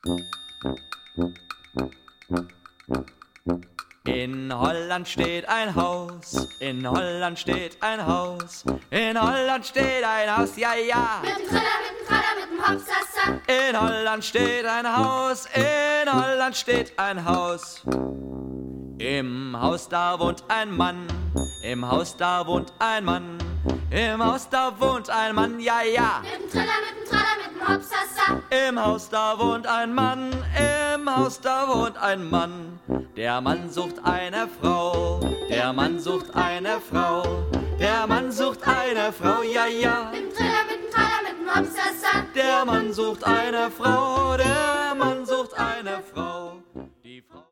In Holland steht ein Haus, in Holland steht ein Haus, in Holland steht ein Haus, ja, ja. Mit dem Triller, mit dem Traller, mit dem Hopsasa. In Holland steht ein Haus, in Holland steht ein Haus. Im Haus da wohnt ein Mann, im Haus da wohnt ein Mann, im Haus da wohnt ein Mann, ja, ja. Mit dem Triller, mit dem Traller, mit dem Hopsasa. Im Haus da wohnt ein Mann, im Haus da wohnt ein Mann. Der Mann sucht eine Frau, der Mann sucht eine Frau, der Mann sucht eine Frau, ja, ja. Mit dem Triller, mit dem Traller, mit dem Hopsasa. Der Mann sucht eine Frau, der Mann sucht eine Frau. Die Frau